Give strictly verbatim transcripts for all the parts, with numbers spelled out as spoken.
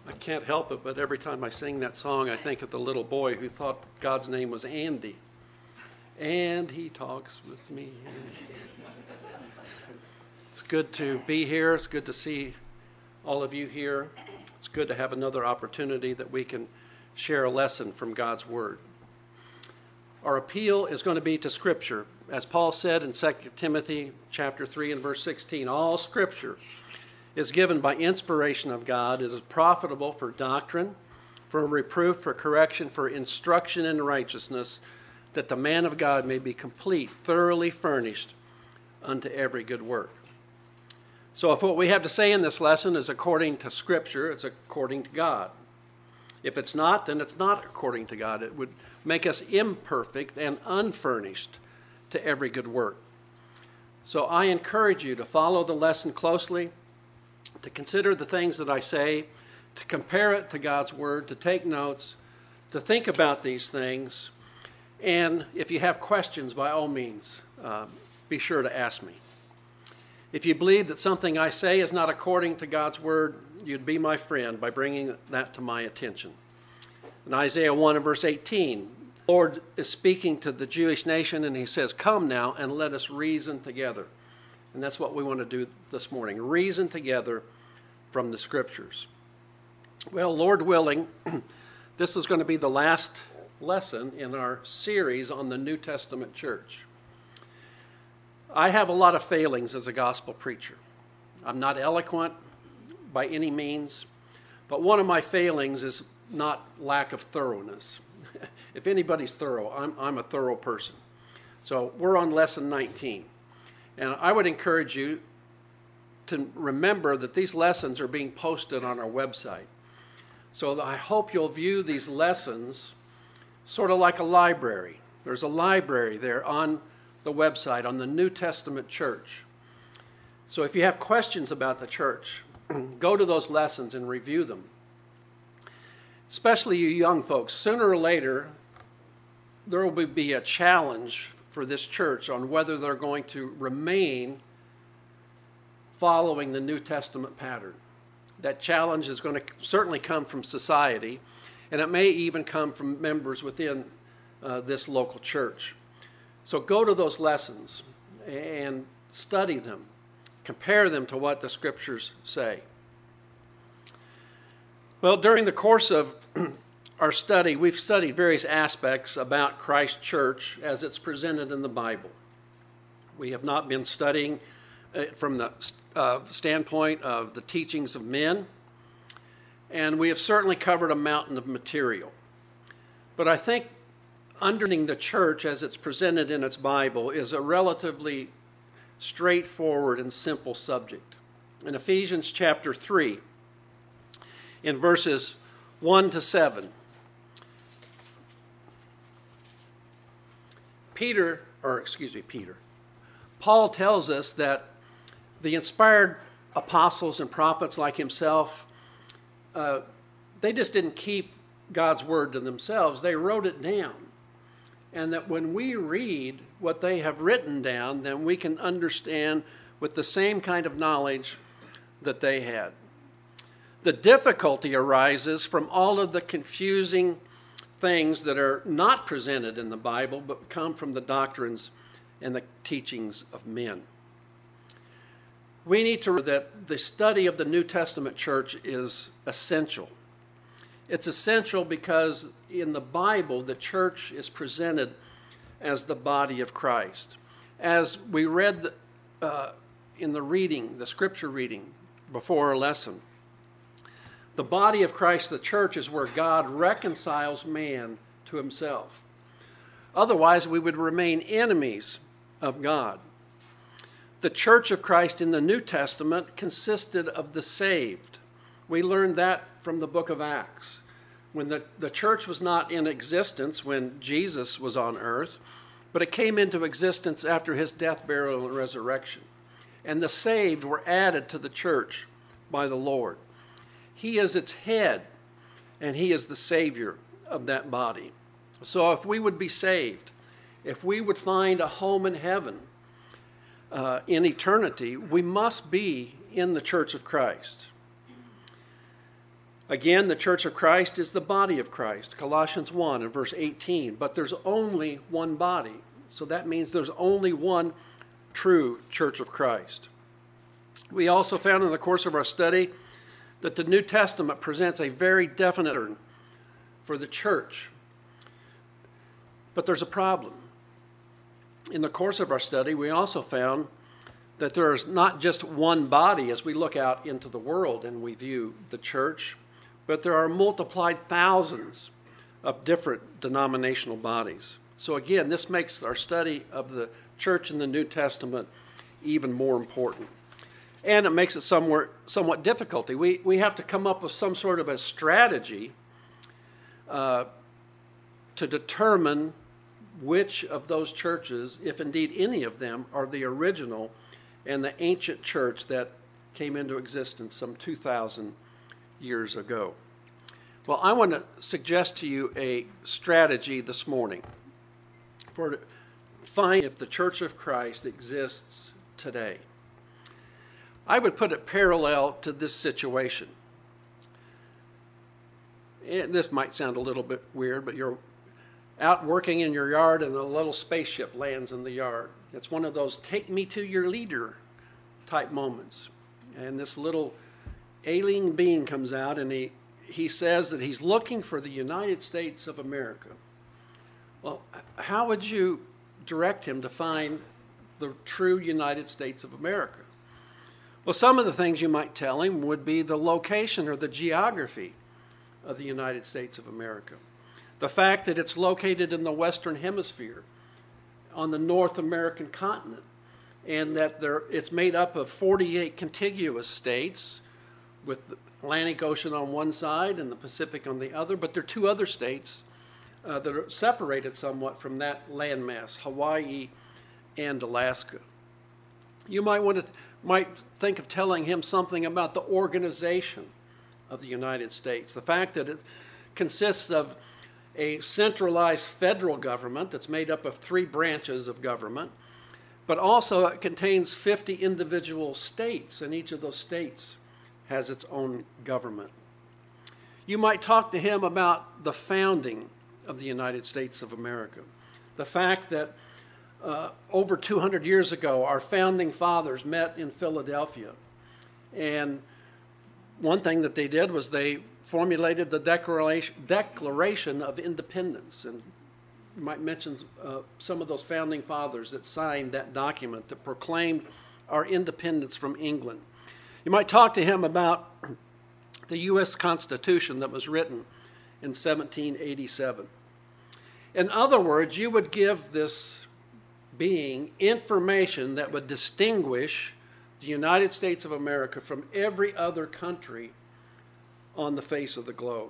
I can't help it, but every time I sing that song, I think of the little boy who thought God's name was Andy. And he talks with me. It's good to be here. It's good to see all of you here. It's good to have another opportunity that we can share a lesson from God's Word. Our appeal is going to be to Scripture. As Paul said in Second Timothy chapter three and verse sixteen, all Scripture is given by inspiration of God. It is profitable for doctrine, for reproof, for correction, for instruction in righteousness, that the man of God may be complete, thoroughly furnished unto every good work. So if what we have to say in this lesson is according to Scripture, it's according to God. If it's not, then it's not according to God. It would make us imperfect and unfurnished to every good work. So I encourage you to follow the lesson closely, to consider the things that I say, to compare it to God's Word, to take notes, to think about these things. And if you have questions, by all means, uh, be sure to ask me. If you believe that something I say is not according to God's Word, you'd be my friend by bringing that to my attention. In Isaiah one and verse eighteen, the Lord is speaking to the Jewish nation, and he says, "Come now and let us reason together." And that's what we want to do this morning, reason together from the Scriptures. Well, Lord willing, this is going to be the last lesson in our series on the New Testament church. I have a lot of failings as a gospel preacher. I'm not eloquent by any means, but one of my failings is not lack of thoroughness. If anybody's thorough, I'm, I'm a thorough person. So we're on lesson nineteen. And I would encourage you to remember that these lessons are being posted on our website. So I hope you'll view these lessons sort of like a library. There's a library there on the website, on the New Testament church. So if you have questions about the church, go to those lessons and review them. Especially you young folks, sooner or later, there will be a challenge for this church on whether they're going to remain following the New Testament pattern. That challenge is going to certainly come from society, and it may even come from members within uh, this local church. So go to those lessons and study them. Compare them to what the Scriptures say. Well, during the course of our study, we've studied various aspects about Christ's church as it's presented in the Bible. We have not been studying it from the uh, standpoint of the teachings of men, and we have certainly covered a mountain of material. But I think understanding the church as it's presented in its Bible is a relatively straightforward and simple subject. In Ephesians chapter three, in verses one to seven, Peter, or excuse me, Peter, Paul tells us that the inspired apostles and prophets like himself, uh, they just didn't keep God's word to themselves. They wrote it down. And that when we read what they have written down, then we can understand with the same kind of knowledge that they had. The difficulty arises from all of the confusing things that are not presented in the Bible, but come from the doctrines and the teachings of men. We need to remember that the study of the New Testament church is essential. It's essential because in the Bible, the church is presented as the body of Christ. As we read uh, in the reading, the scripture reading before our lesson, the body of Christ, the church, is where God reconciles man to himself. Otherwise, we would remain enemies of God. The church of Christ in the New Testament consisted of the saved. We learned that from the book of Acts. When the, the church was not in existence when Jesus was on earth, but it came into existence after his death, burial, and resurrection. And the saved were added to the church by the Lord. He is its head, and he is the Savior of that body. So if we would be saved, if we would find a home in heaven uh, in eternity, we must be in the church of Christ. Again, the church of Christ is the body of Christ, Colossians one and verse eighteen. But there's only one body. So that means there's only one true church of Christ. We also found in the course of our study that the New Testament presents a very definite pattern for the church. But there's a problem. In the course of our study, we also found that there is not just one body as we look out into the world and we view the church, but there are multiplied thousands of different denominational bodies. So again, this makes our study of the church in the New Testament even more important. And it makes it somewhat, somewhat difficult. We, we have to come up with some sort of a strategy uh, to determine which of those churches, if indeed any of them, are the original and the ancient church that came into existence some two thousand years ago. Well, I want to suggest to you a strategy this morning for to find if the Church of Christ exists today. I would put it parallel to this situation. And this might sound a little bit weird, but you're out working in your yard and a little spaceship lands in the yard. It's one of those take me to your leader type moments. And this little alien being comes out and he, he says that he's looking for the United States of America. Well, how would you direct him to find the true United States of America? Well, some of the things you might tell him would be the location or the geography of the United States of America. The fact that it's located in the Western Hemisphere, on the North American continent, and that there, it's made up of forty-eight contiguous states with the Atlantic Ocean on one side and the Pacific on the other, but there are two other states uh, that are separated somewhat from that landmass, Hawaii and Alaska. You might want to th- might think of telling him something about the organization of the United States, the fact that it consists of a centralized federal government that's made up of three branches of government, but also it contains fifty individual states, and each of those states has its own government. You might talk to him about the founding of the United States of America, the fact that uh, over two hundred years ago, our founding fathers met in Philadelphia, and one thing that they did was they formulated the Declaration, Declaration of Independence. And you might mention uh, some of those founding fathers that signed that document that proclaimed our independence from England. You might talk to him about the U S Constitution that was written in seventeen eighty-seven. In other words, you would give this being information that would distinguish the United States of America from every other country on the face of the globe.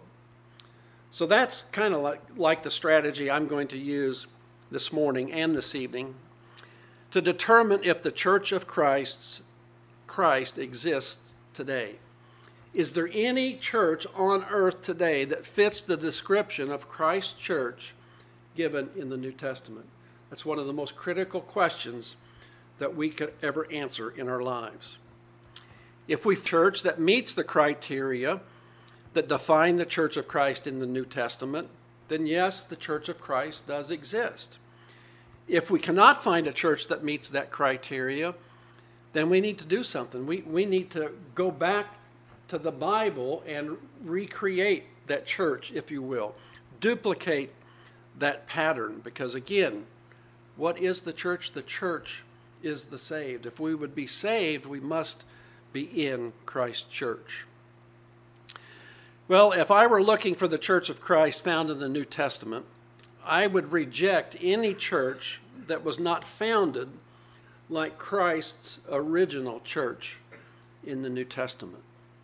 So that's kind of like, like the strategy I'm going to use this morning and this evening to determine if the Church of Christ's, Christ exists today. Is there any church on earth today that fits the description of Christ's church given in the New Testament? That's one of the most critical questions that we could ever answer in our lives. If we have a church that meets the criteria that define the Church of Christ in the New Testament, then yes, the Church of Christ does exist. If we cannot find a church that meets that criteria, then we need to do something. We, we need to go back to the Bible and recreate that church, if you will. Duplicate that pattern, because again, what is the church? The church is the saved. If we would be saved, we must be in Christ's church. Well, if I were looking for the Church of Christ found in the New Testament, I would reject any church that was not founded like Christ's original church in the New Testament.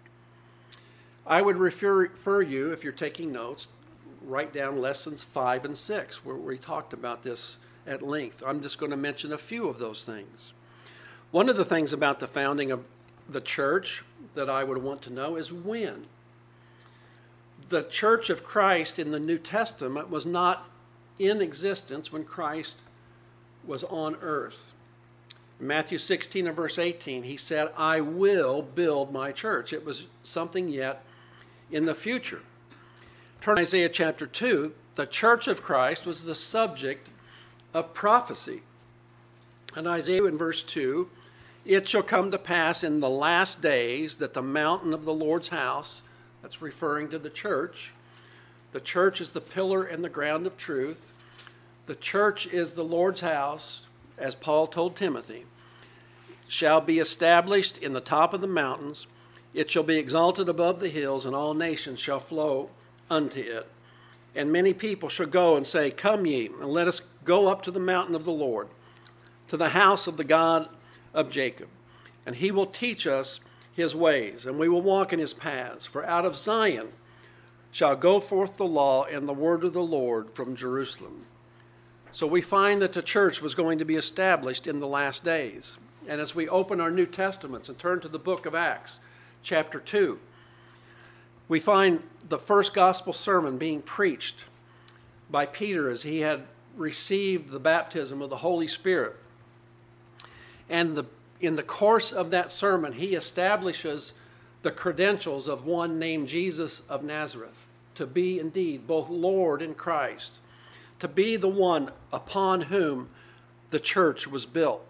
I would refer, refer you, if you're taking notes, write down lessons five and six, where we talked about this at length. I'm just going to mention a few of those things. One of the things about the founding of the church that I would want to know is when. The Church of Christ in the New Testament was not in existence when Christ was on earth. In Matthew sixteen and verse eighteen, he said, I will build my church. It was something yet in the future. Turn to Isaiah chapter two. The church of Christ was the subject of prophecy. In Isaiah in verse two, it shall come to pass in the last days that the mountain of the Lord's house, that's referring to the church. The church is the pillar and the ground of truth. The church is the Lord's house, as Paul told Timothy, shall be established in the top of the mountains. It shall be exalted above the hills, and all nations shall flow unto it. And many people shall go and say, Come ye, and let us go up to the mountain of the Lord, to the house of the God of Jacob. And he will teach us his ways, and we will walk in his paths. For out of Zion shall go forth the law and the word of the Lord from Jerusalem. So we find that the church was going to be established in the last days. And as we open our New Testaments and turn to the book of Acts, chapter two, we find the first gospel sermon being preached by Peter as he had received the baptism of the Holy Spirit. And the, in the course of that sermon, he establishes the credentials of one named Jesus of Nazareth, to be indeed both Lord and Christ, to be the one upon whom the church was built.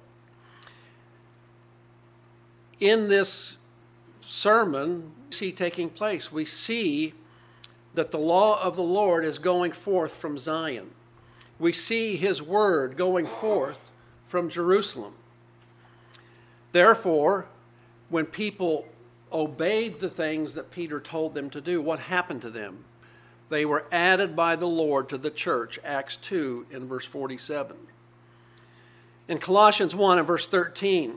In this sermon we see taking place, we see that the law of the Lord is going forth from Zion. We see his word going forth from Jerusalem. Therefore, when people obeyed the things that Peter told them to do, what happened to them? They were added by the Lord to the church, Acts two in verse forty-seven. In Colossians one and verse thirteen,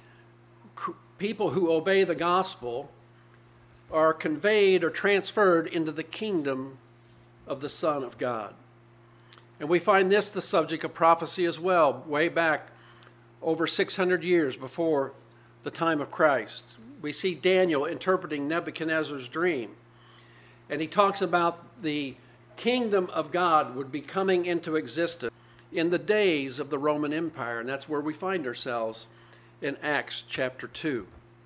people who obey the gospel are conveyed or transferred into the kingdom of the Son of God. And we find this the subject of prophecy as well, way back over six hundred years before the time of Christ. We see Daniel interpreting Nebuchadnezzar's dream. And he talks about the kingdom of God would be coming into existence in the days of the Roman Empire. And that's where we find ourselves in Acts chapter two.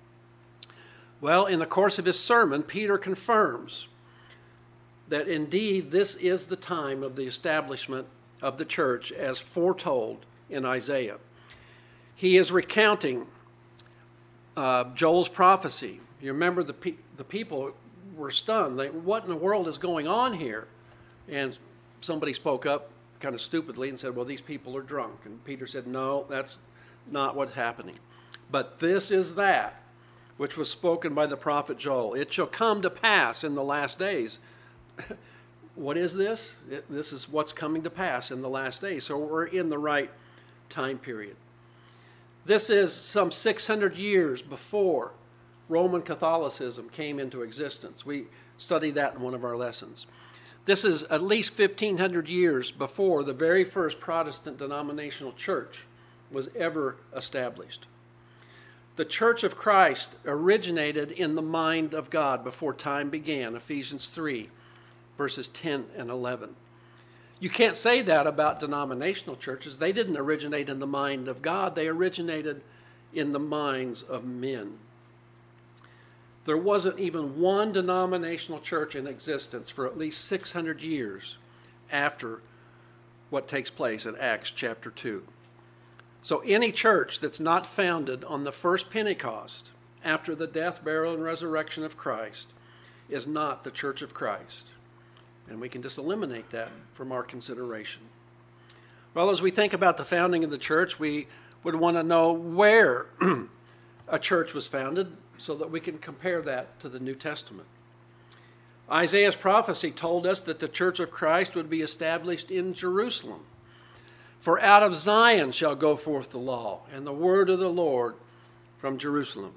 Well, in the course of his sermon, Peter confirms that indeed this is the time of the establishment of the church as foretold in Isaiah. He is recounting uh, Joel's prophecy. You remember the pe- the people were stunned. They, what in the world is going on here? And somebody spoke up kind of stupidly and said, well, these people are drunk. And Peter said, no, that's not what's happening. But this is that which was spoken by the prophet Joel. It shall come to pass in the last days. What is this? It, this is what's coming to pass in the last days. So we're in the right time period. This is some six hundred years before Roman Catholicism came into existence. We studied that in one of our lessons. This is at least fifteen hundred years before the very first Protestant denominational church was ever established. The Church of Christ originated in the mind of God before time began, Ephesians three, verses ten and eleven. You can't say that about denominational churches. They didn't originate in the mind of God. They originated in the minds of men. There wasn't even one denominational church in existence for at least six hundred years after what takes place in Acts chapter two. So any church that's not founded on the first Pentecost after the death, burial, and resurrection of Christ is not the Church of Christ. And we can just eliminate that from our consideration. Well, as we think about the founding of the church, we would want to know where a church was founded so that we can compare that to the New Testament. Isaiah's prophecy told us that the Church of Christ would be established in Jerusalem. For out of Zion shall go forth the law and the word of the Lord from Jerusalem.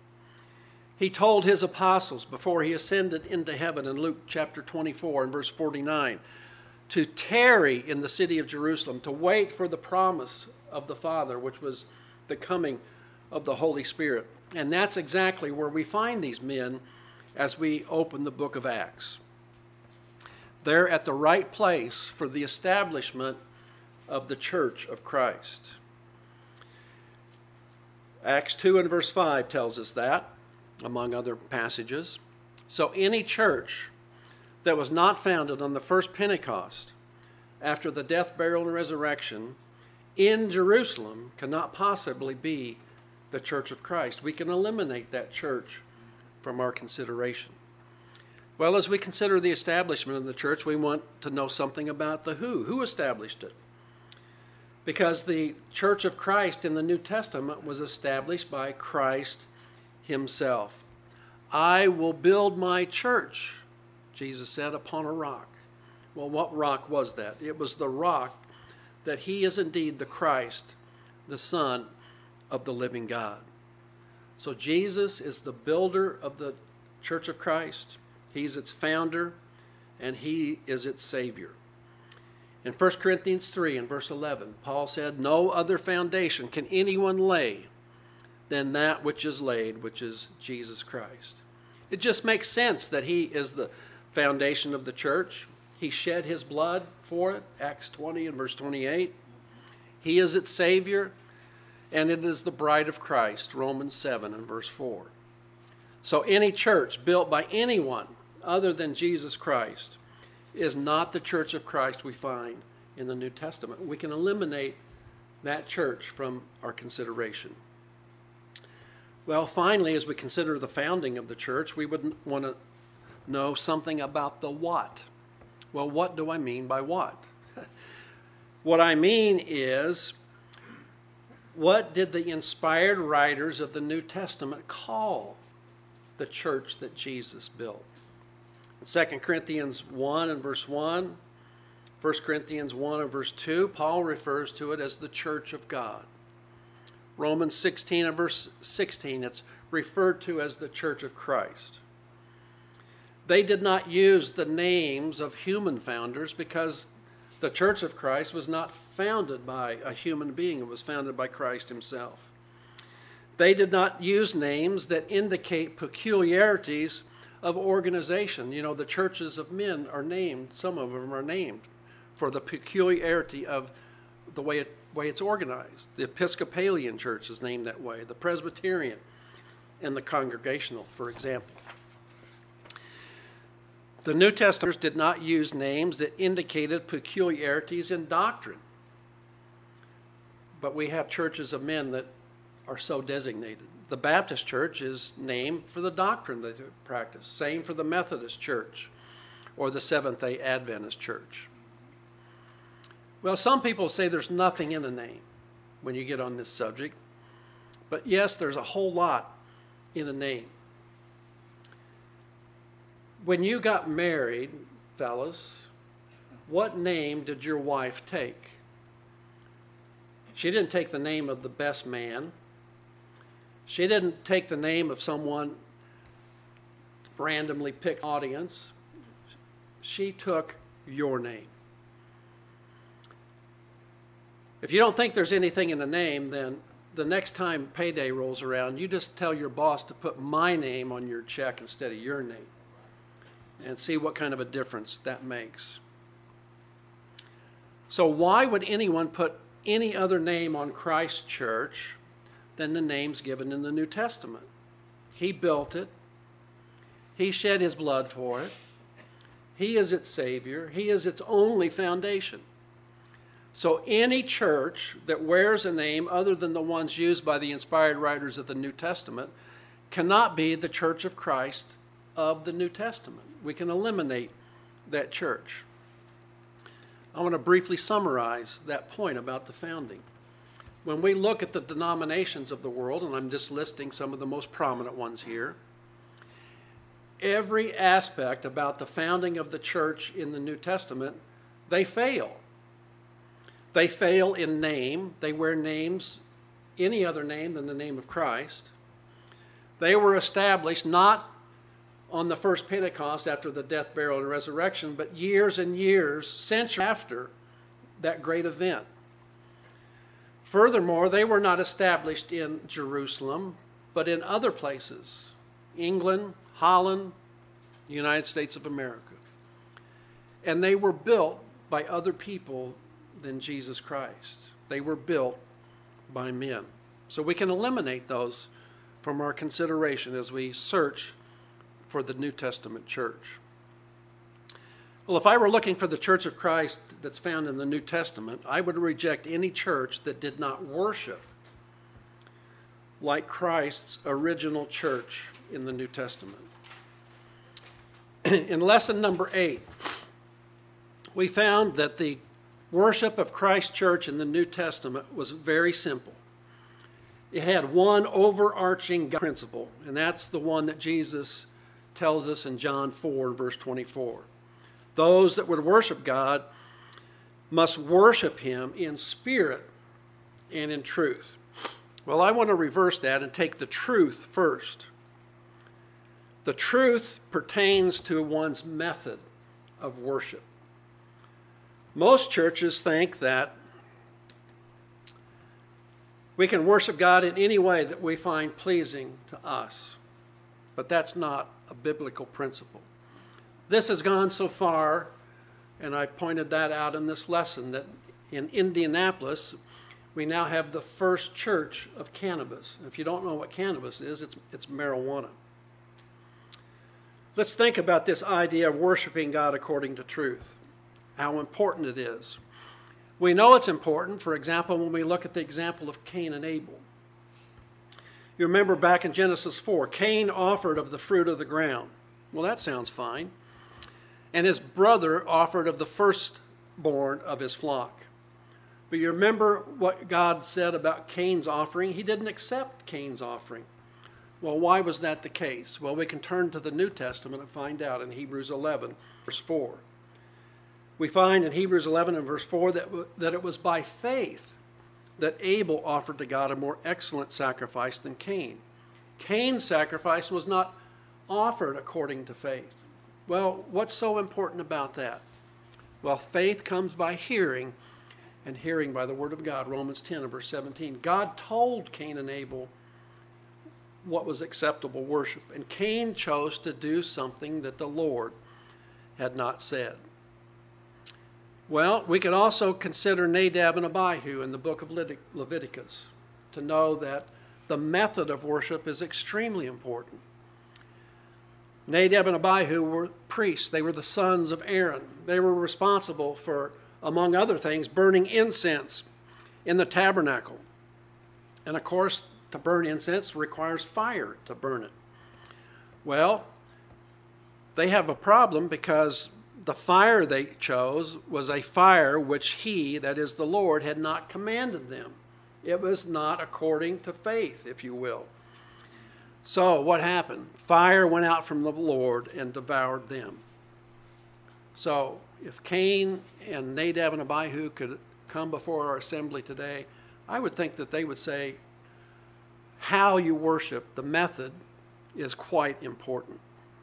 He told his apostles before he ascended into heaven in Luke chapter twenty-four and verse forty-nine to tarry in the city of Jerusalem, to wait for the promise of the Father, which was the coming of the Holy Spirit. And that's exactly where we find these men as we open the book of Acts. They're at the right place for the establishment of the Church of Christ. Acts two and verse five tells us that, among other passages. So any church that was not founded on the first Pentecost after the death, burial, and resurrection in Jerusalem cannot possibly be the Church of Christ. We can eliminate that church from our consideration. Well, as we consider the establishment of the church, we want to know something about the who. Who established it? Because the Church of Christ in the New Testament was established by Christ himself. I will build my church, Jesus said, upon a rock. Well, what rock was that? It was the rock that he is indeed the Christ, the Son of the living God. So Jesus is the builder of the Church of Christ. He's its founder, and he is its Savior. In First Corinthians three and verse eleven, Paul said, no other foundation can anyone lay than that which is laid, which is Jesus Christ. It just makes sense that he is the foundation of the church. He shed his blood for it, Acts twenty and verse twenty-eight. He is its Savior, and it is the bride of Christ, Romans seven and verse four. So any church built by anyone other than Jesus Christ is not the Church of Christ we find in the New Testament. We can eliminate that church from our consideration. Well, finally, as we consider the founding of the church, we would want to know something about the what. Well, what do I mean by what? What I mean is, what did the inspired writers of the New Testament call the church that Jesus built? In Second Corinthians one and verse one, First Corinthians one and verse two, Paul refers to it as the church of God. Romans sixteen and verse sixteen, it's referred to as the church of Christ. They did not use the names of human founders because the Church of Christ was not founded by a human being. It was founded by Christ himself. They did not use names that indicate peculiarities of organization. You know, the churches of men are named, some of them are named for the peculiarity of the way, it, way it's organized. The Episcopalian church is named that way, the Presbyterian, and the Congregational, for example. The New Testament did not use names that indicated peculiarities in doctrine. But we have churches of men that are so designated. The Baptist church is named for the doctrine they practice. Same for the Methodist church or the Seventh-day Adventist church. Well, some people say there's nothing in a name when you get on this subject. But yes, there's a whole lot in a name. When you got married, fellas, what name did your wife take? She didn't take the name of the best man. She didn't take the name of someone randomly picked audience. She took your name. If you don't think there's anything in the name, then the next time payday rolls around, you just tell your boss to put my name on your check instead of your name, and see what kind of a difference that makes. So why would anyone put any other name on Christ's church than the names given in the New Testament? He built it. He shed his blood for it. He is its Savior. He is its only foundation. So any church that wears a name other than the ones used by the inspired writers of the New Testament cannot be the Church of Christ of the New Testament. We can eliminate that church. I want to briefly summarize that point about the founding. When we look at the denominations of the world, and I'm just listing some of the most prominent ones here, every aspect about the founding of the church in the New Testament, they fail. They fail in name. They wear names, any other name than the name of Christ. They were established not on the first Pentecost after the death, burial, and resurrection, but years and years, centuries after that great event. Furthermore, they were not established in Jerusalem, but in other places, England, Holland, United States of America. And they were built by other people than Jesus Christ. They were built by men. So we can eliminate those from our consideration as we search for the New Testament church. Well, if I were looking for the Church of Christ that's found in the New Testament, I would reject any church that did not worship like Christ's original church in the New Testament. In lesson number eight, we found that the worship of Christ's church in the New Testament was very simple. It had one overarching principle, and that's the one that Jesus tells us in John four, verse twenty-four. Those that would worship God must worship him in spirit and in truth. Well, I want to reverse that and take the truth first. The truth pertains to one's method of worship. Most churches think that we can worship God in any way that we find pleasing to us, but that's not a biblical principle. This has gone so far, and I pointed that out in this lesson, that in Indianapolis, we now have the first church of cannabis. If you don't know what cannabis is, it's, it's marijuana. Let's think about this idea of worshiping God according to truth, how important it is. We know it's important, for example, when we look at the example of Cain and Abel. You remember back in Genesis four, Cain offered of the fruit of the ground. Well, that sounds fine. And his brother offered of the firstborn of his flock. But you remember what God said about Cain's offering? He didn't accept Cain's offering. Well, why was that the case? Well, we can turn to the New Testament and find out in Hebrews eleven, verse four. We find in Hebrews eleven and verse four that, that it was by faith that Abel offered to God a more excellent sacrifice than Cain. Cain's sacrifice was not offered according to faith. Well, what's so important about that? Well, faith comes by hearing, and hearing by the word of God. Romans ten and verse seventeen. God told Cain and Abel what was acceptable worship, and Cain chose to do something that the Lord had not said. Well, we could also consider Nadab and Abihu in the book of Leviticus to know that the method of worship is extremely important. Nadab and Abihu were priests. They were the sons of Aaron. They were responsible for, among other things, burning incense in the tabernacle. And of course, to burn incense requires fire to burn it. Well, they have a problem because the fire they chose was a fire which he, that is the Lord, had not commanded them. It was not according to faith, if you will. So what happened? Fire went out from the Lord and devoured them. So if Cain and Nadab and Abihu could come before our assembly today, I would think that they would say, how you worship, the method, is quite important.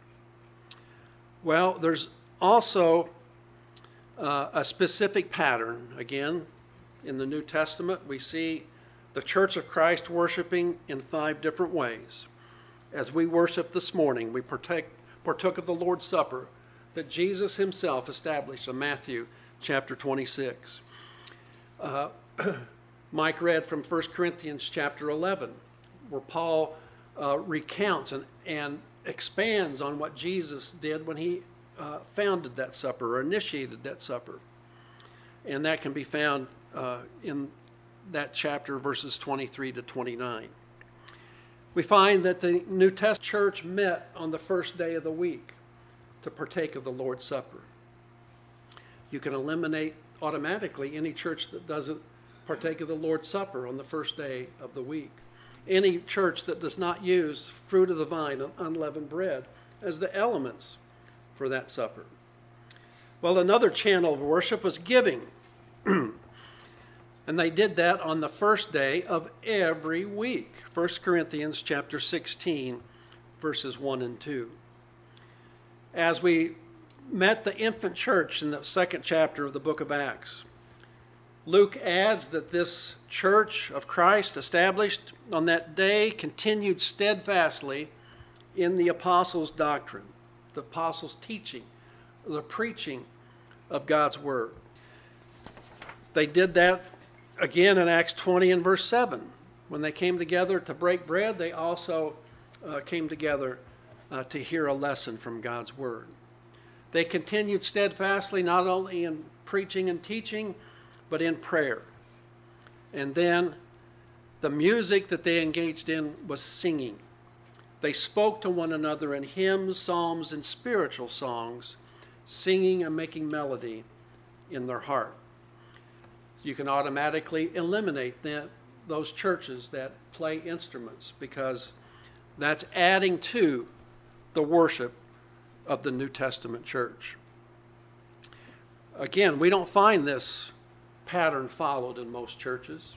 Well, there's also uh, a specific pattern. Again, in the New Testament, we see the Church of Christ worshiping in five different ways. As we worship this morning, we partake, partook of the Lord's Supper that Jesus himself established in Matthew chapter twenty-six. Uh, Mike read from First Corinthians chapter eleven, where Paul uh, recounts and, and expands on what Jesus did when he uh, founded that supper or initiated that supper. And that can be found uh, in that chapter, verses twenty-three to twenty-nine. We find that the New Testament church met on the first day of the week to partake of the Lord's Supper. You can eliminate automatically any church that doesn't partake of the Lord's Supper on the first day of the week. Any church that does not use fruit of the vine and unleavened bread as the elements for that supper. Well, another channel of worship was giving. And they did that on the first day of every week. First Corinthians chapter sixteen, verses one and two. As we met the infant church in the second chapter of the book of Acts, Luke adds that this church of Christ established on that day continued steadfastly in the apostles' doctrine, the apostles' teaching, the preaching of God's word. They did that again in Acts twenty and verse seven. When they came together to break bread, they also uh, came together uh, to hear a lesson from God's Word. They continued steadfastly not only in preaching and teaching, but in prayer. And then the music that they engaged in was singing. They spoke to one another in hymns, psalms, and spiritual songs, singing and making melody in their heart. You can automatically eliminate the, those churches that play instruments, because that's adding to the worship of the New Testament church. Again, we don't find this pattern followed in most churches.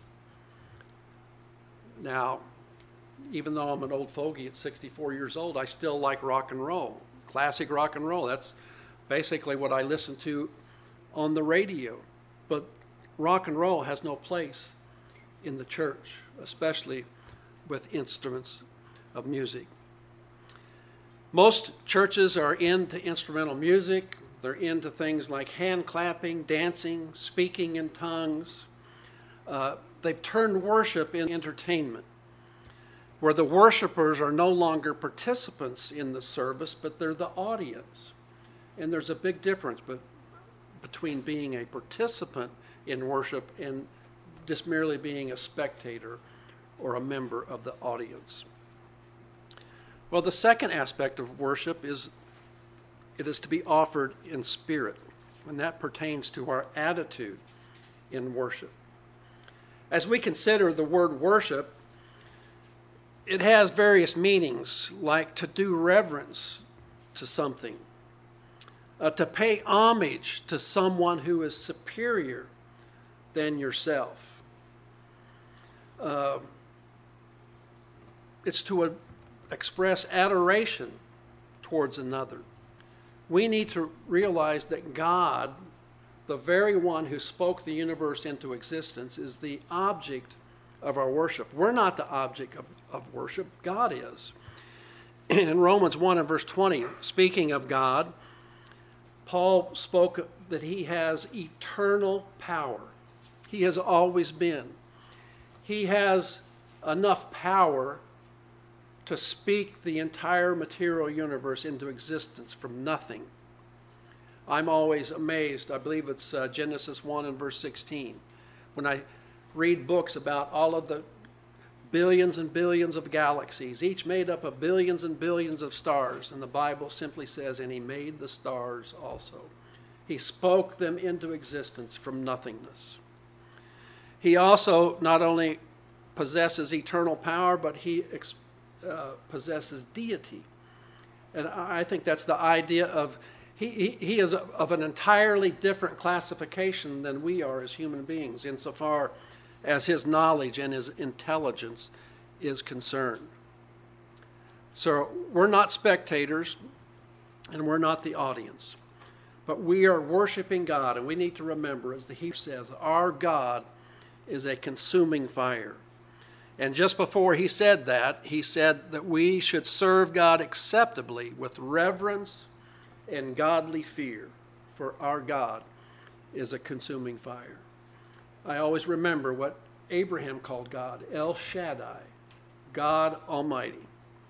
Now, even though I'm an old fogey at sixty-four years old, I still like rock and roll, classic rock and roll. That's basically what I listen to on the radio. But rock and roll has no place in the church, especially with instruments of music. Most churches are into instrumental music. They're into things like hand clapping, dancing, speaking in tongues. Uh, they've turned worship into entertainment, where the worshipers are no longer participants in the service, but they're the audience. And there's a big difference be- between being a participant in worship and just merely being a spectator or a member of the audience. Well, the second aspect of worship is it is to be offered in spirit, and that pertains to our attitude in worship. As we consider the word worship, it has various meanings, like to do reverence to something, uh, to pay homage to someone who is superior than yourself. Uh, it's to uh, express adoration towards another. We need to realize that God, the very one who spoke the universe into existence, is the object of our worship. We're not the object of, of worship. God is. In Romans one and verse twenty, speaking of God, Paul spoke that he has eternal power. He has always been. He has enough power to speak the entire material universe into existence from nothing. I'm always amazed. I believe it's uh, Genesis one and verse sixteen. When I read books about all of the billions and billions of galaxies, each made up of billions and billions of stars, and the Bible simply says, and he made the stars also. He spoke them into existence from nothingness. He also not only possesses eternal power, but he ex- uh, possesses deity. And I think that's the idea of, he, he, he is of an entirely different classification than we are as human beings, insofar as his knowledge and his intelligence is concerned. So we're not spectators, and we're not the audience. But we are worshiping God, and we need to remember, as the Hebrew says, our God is a consuming fire. And just before he said that, he said that we should serve God acceptably with reverence and godly fear, for our God is a consuming fire. I always remember what Abraham called God, El Shaddai, God Almighty.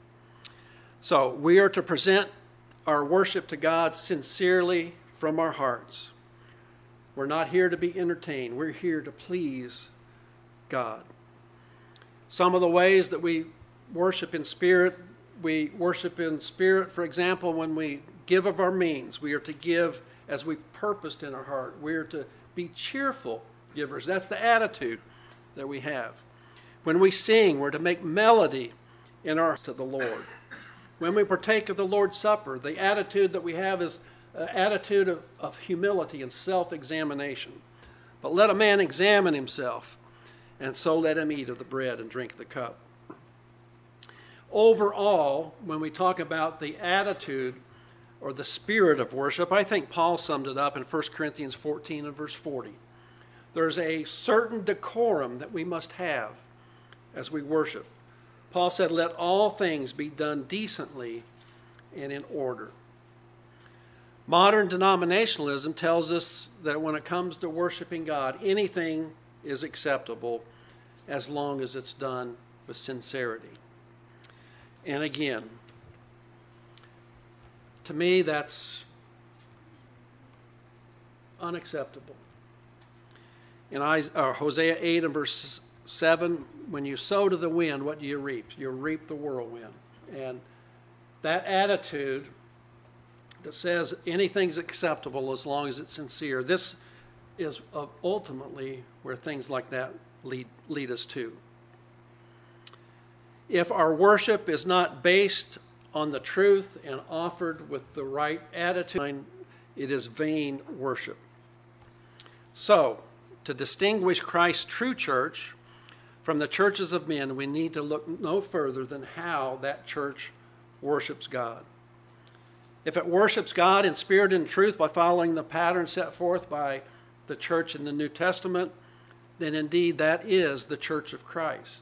So we are to present our worship to God sincerely from our hearts. We're not here to be entertained. We're here to please God. Some of the ways that we worship in spirit, we worship in spirit, for example, when we give of our means. We are to give as we've purposed in our heart. We are to be cheerful givers. That's the attitude that we have. When we sing, we're to make melody in our to the Lord. When we partake of the Lord's Supper, the attitude that we have is an attitude of, of humility and self-examination. But let a man examine himself, and so let him eat of the bread and drink the cup. Overall, when we talk about the attitude or the spirit of worship, I think Paul summed it up in First Corinthians fourteen and verse forty. There's a certain decorum that we must have as we worship. Paul said, let all things be done decently and in order. Modern denominationalism tells us that when it comes to worshiping God, anything is acceptable as long as it's done with sincerity. And again, To me, that's unacceptable. In Hosea eight and verse seven, when you sow to the wind, what do you reap? You reap the whirlwind. And that attitude that says anything's acceptable as long as it's sincere, this is ultimately where things like that lead, lead us to. If our worship is not based on the truth and offered with the right attitude, it is vain worship. So, to distinguish Christ's true church from the churches of men, we need to look no further than how that church worships God. If it worships God in spirit and truth by following the pattern set forth by the church in the New Testament, then indeed that is the church of Christ.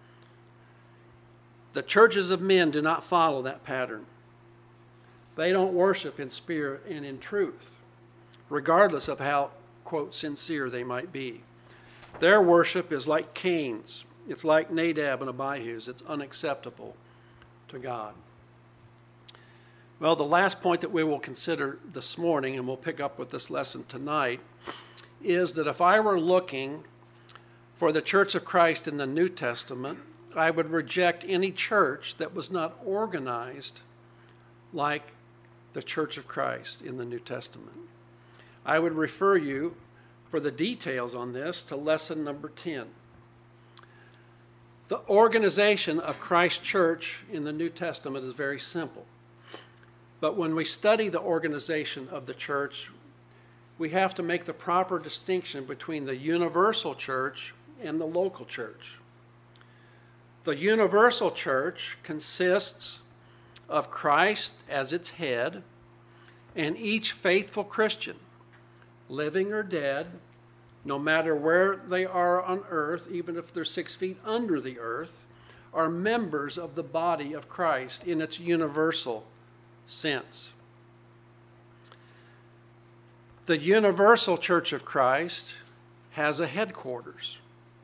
The churches of men do not follow that pattern. They don't worship in spirit and in truth, regardless of how, quote, sincere they might be. Their worship is like Cain's. It's like Nadab and Abihu's. It's unacceptable to God. Well, the last point that we will consider this morning, and we'll pick up with this lesson tonight, is that if I were looking for the church of Christ in the New Testament, I would reject any church that was not organized like the church of Christ in the New Testament. I would refer you, for the details on this, to lesson number ten. The organization of Christ's church in the New Testament is very simple. But when we study the organization of the church, we have to make the proper distinction between the universal church and the local church. The universal church consists of Christ as its head, and each faithful Christian, living or dead, no matter where they are on earth, even if they're six feet under the earth, are members of the body of Christ in its universal sense. The universal church of Christ has a headquarters.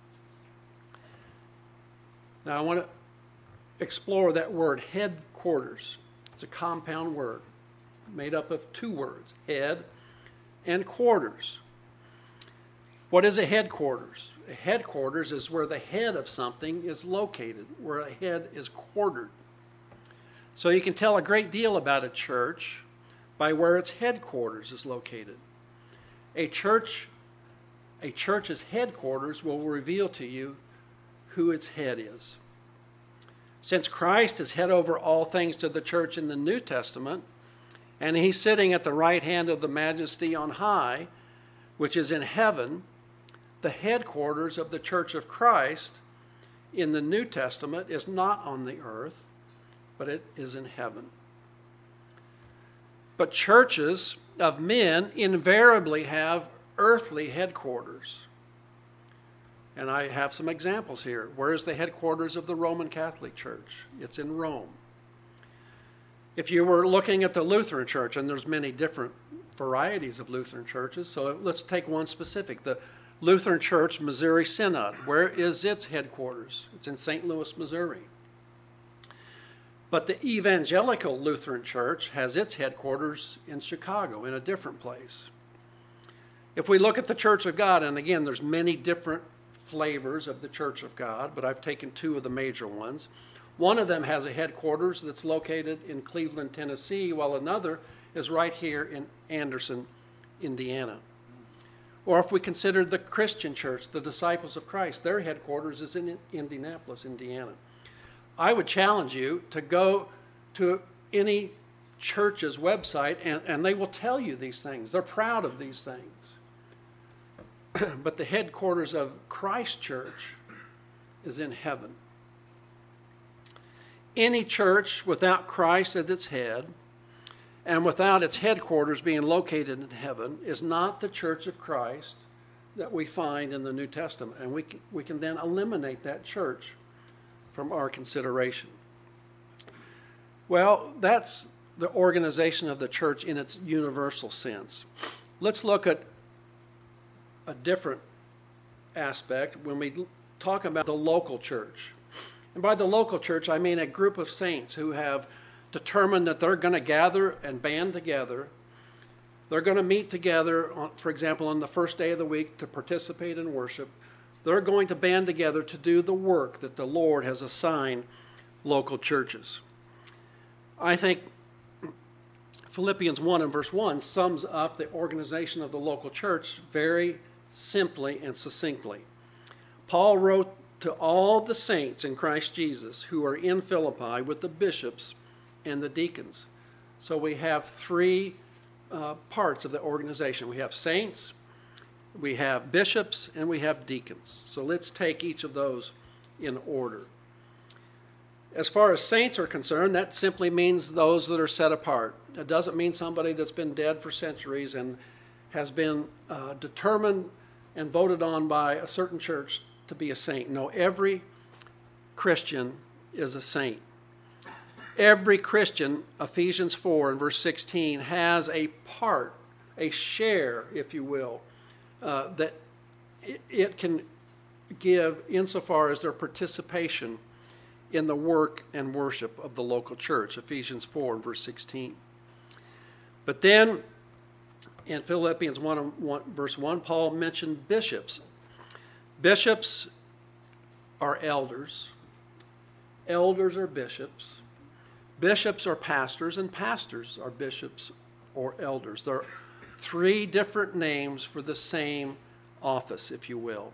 Now I want to explore that word, headquarters. It's a compound word made up of two words, head and quarters. What is a headquarters? A headquarters is where the head of something is located, where a head is quartered. So you can tell a great deal about a church by where its headquarters is located. A church, a church's headquarters will reveal to you who its head is. Since Christ is head over all things to the church in the New Testament, and he's sitting at the right hand of the Majesty on high, which is in heaven, the headquarters of the church of Christ in the New Testament is not on the earth, but it is in heaven. But churches of men invariably have earthly headquarters. And I have some examples here. Where is the headquarters of the Roman Catholic Church? It's in Rome. If you were looking at the Lutheran Church, and there's many different varieties of Lutheran churches, so let's take one specific. The Lutheran Church Missouri Synod. Where is its headquarters? It's in Saint Louis, Missouri. But the Evangelical Lutheran Church has its headquarters in Chicago, in a different place. If we look at the Church of God, and again, there's many different flavors of the Church of God, but I've taken two of the major ones. One of them has a headquarters that's located in Cleveland, Tennessee, while another is right here in Anderson, Indiana. Or if we consider the Christian Church, the Disciples of Christ, their headquarters is in Indianapolis, Indiana. I would challenge you to go to any church's website, and, and they will tell you these things. They're proud of these things. But the headquarters of Christ Church is in heaven. Any church without Christ as its head and without its headquarters being located in heaven is not the church of Christ that we find in the New Testament. And we can, we can then eliminate that church from our consideration. Well, that's the organization of the church in its universal sense. Let's look at a different aspect when we talk about the local church. And by the local church, I mean a group of saints who have determined that they're going to gather and band together. They're going to meet together, on, for example, on the first day of the week to participate in worship. They're going to band together to do the work that the Lord has assigned local churches. I think Philippians one and verse one sums up the organization of the local church very simply and succinctly. Paul wrote to all the saints in Christ Jesus who are in Philippi with the bishops and the deacons. So we have three uh, parts of the organization. We have saints, we have bishops, and we have deacons. So let's take each of those in order. As far as saints are concerned, that simply means those that are set apart. It doesn't mean somebody that's been dead for centuries and has been uh, determined and voted on by a certain church to be a saint. No, every Christian is a saint. Every Christian, Ephesians four and verse sixteen, has a part, a share, if you will, uh, that it, it can give insofar as their participation in the work and worship of the local church, Ephesians four and verse sixteen. But then in Philippians one, one verse one, Paul mentioned bishops. Bishops are elders. Elders are bishops. Bishops are pastors, and pastors are bishops or elders. There are three different names for the same office, if you will.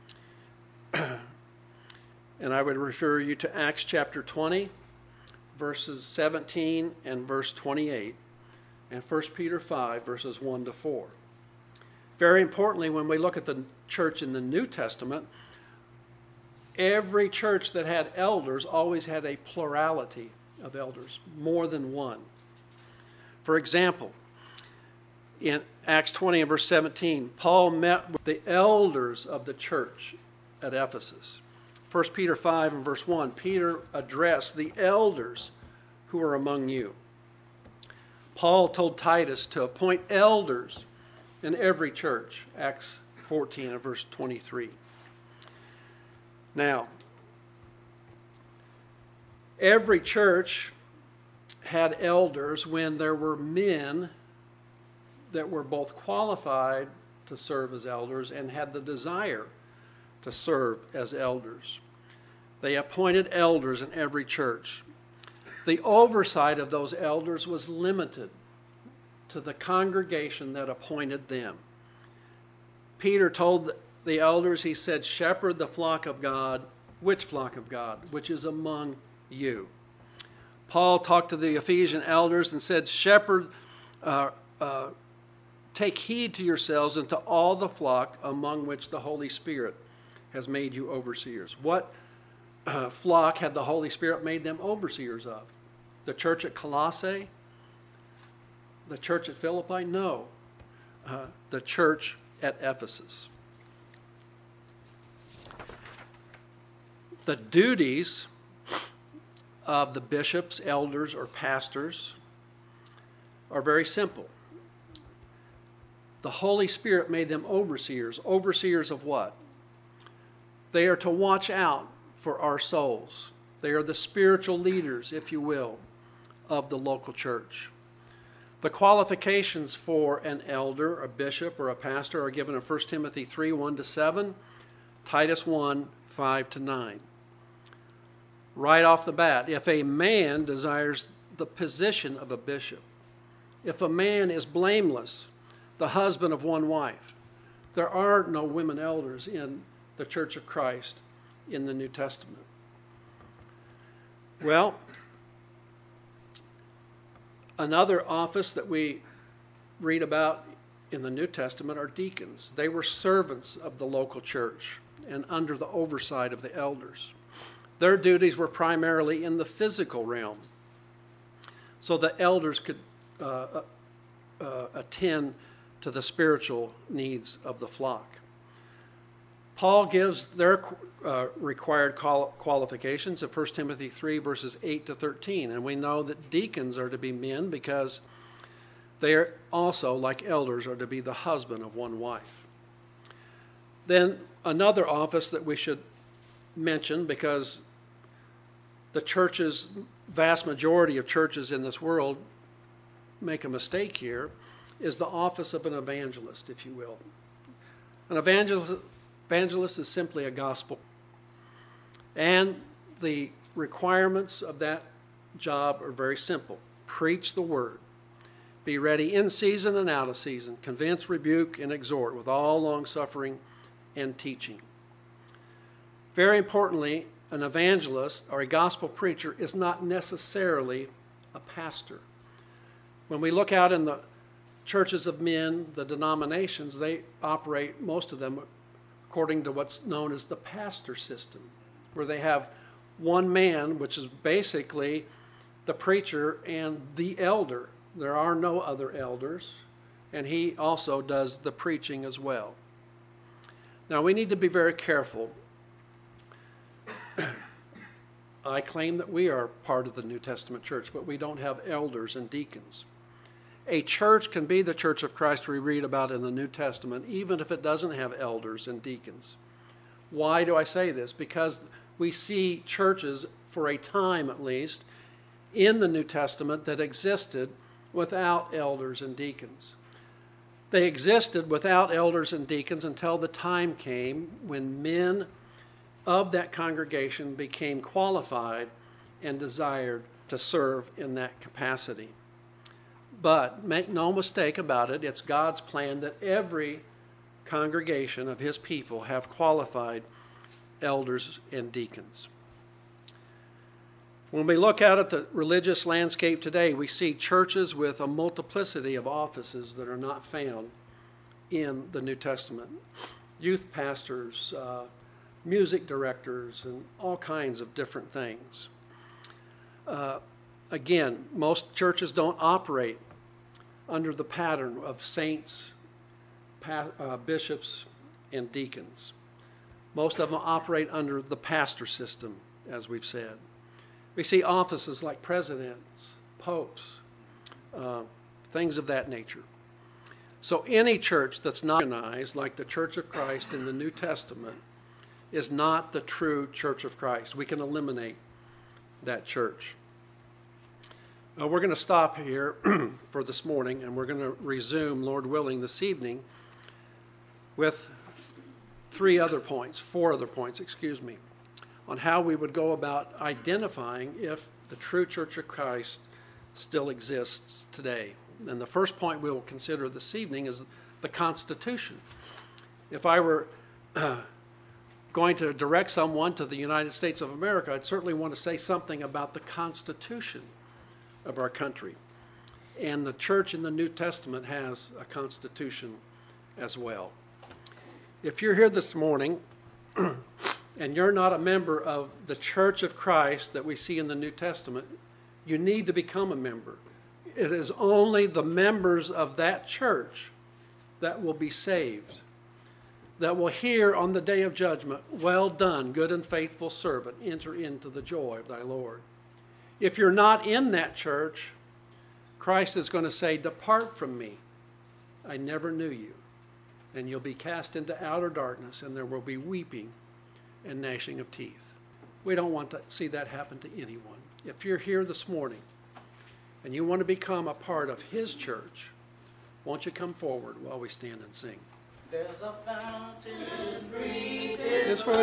And I would refer you to Acts chapter twenty, verses seventeen and verse twenty-eight, and First Peter five, verses one to four. Very importantly, when we look at the church in the New Testament, every church that had elders always had a plurality of elders, more than one. For example, in Acts twenty and verse seventeen, Paul met with the elders of the church at Ephesus. First Peter five and verse one, Peter addressed the elders who are among you. Paul told Titus to appoint elders in every church, Acts fourteen and verse twenty-three. Now, every church had elders when there were men that were both qualified to serve as elders and had the desire to serve as elders. They appointed elders in every church. The oversight of those elders was limited to the congregation that appointed them. Peter told the elders, he said, shepherd the flock of God. Which flock of God? Which is among you. Paul talked to the Ephesian elders and said, shepherd, uh, uh, take heed to yourselves and to all the flock among which the Holy Spirit has made you overseers. What uh, flock had the Holy Spirit made them overseers of? The church at Colossae? The church at Philippi? No. Uh, the church at Ephesus. The duties of the bishops, elders, or pastors are very simple. The Holy Spirit made them overseers. Overseers of what? They are to watch out for our souls. They are the spiritual leaders, if you will, of the local church. The qualifications for an elder, a bishop, or a pastor are given in First Timothy three, one to seven, Titus one, five to nine. Right off the bat, if a man desires the position of a bishop, if a man is blameless, the husband of one wife, there are no women elders in the Church of Christ in the New Testament. Well, another office that we read about in the New Testament are deacons. They were servants of the local church and under the oversight of the elders. Their duties were primarily in the physical realm, so the elders could uh, uh, attend to the spiritual needs of the flock. Paul gives their uh, required qual- qualifications in First Timothy three, verses eight to thirteen. And we know that deacons are to be men because they are also, like elders, are to be the husband of one wife. Then another office that we should mention, because the churches vast majority of churches in this world make a mistake here is the office of an evangelist, if you will. An evangelist, evangelist is simply a gospel. And the requirements of that job are very simple. Preach the word. Be ready in season and out of season. Convince, rebuke, and exhort with all long-suffering and teaching. Very importantly, an evangelist or a gospel preacher is not necessarily a pastor. When we look out in the churches of men, the denominations, they operate, most of them, according to what's known as the pastor system, where they have one man, which is basically the preacher and the elder. There are no other elders, and he also does the preaching as well. Now, we need to be very careful. I claim that we are part of the New Testament church, but we don't have elders and deacons. A church can be the church of Christ we read about in the New Testament, even if it doesn't have elders and deacons. Why do I say this? Because we see churches, for a time at least, in the New Testament that existed without elders and deacons. They existed without elders and deacons until the time came when men of that congregation became qualified and desired to serve in that capacity. But make no mistake about it, it's God's plan that every congregation of his people have qualified elders and deacons. When we look out at the religious landscape today, we see churches with a multiplicity of offices that are not found in the New Testament. Youth pastors, uh, music directors, and all kinds of different things. Uh, again, most churches don't operate under the pattern of saints, pa- uh, bishops, and deacons. Most of them operate under the pastor system, as we've said. We see offices like presidents, popes, uh, things of that nature. So any church that's not organized like the Church of Christ in the New Testament is not the true Church of Christ. We can eliminate that church. Uh, we're going to stop here for this morning, and we're going to resume, Lord willing, this evening with three other points, four other points, excuse me, on how we would go about identifying if the true Church of Christ still exists today. And the first point we will consider this evening is the Constitution. If I were uh, going to direct someone to the United States of America, I'd certainly want to say something about the Constitution of our country. And the church in the New Testament has a constitution as well. If you're here this morning and you're not a member of the Church of Christ that we see in the New Testament, you need to become a member. It is only the members of that church that will be saved, that will hear on the day of judgment, "Well done, good and faithful servant, enter into the joy of thy Lord." If you're not in that church, Christ is going to say, "Depart from me, I never knew you." And you'll be cast into outer darkness, and there will be weeping and gnashing of teeth. We don't want to see that happen to anyone. If you're here this morning and you want to become a part of his church, won't you come forward while we stand and sing? There's a fountain, free It's for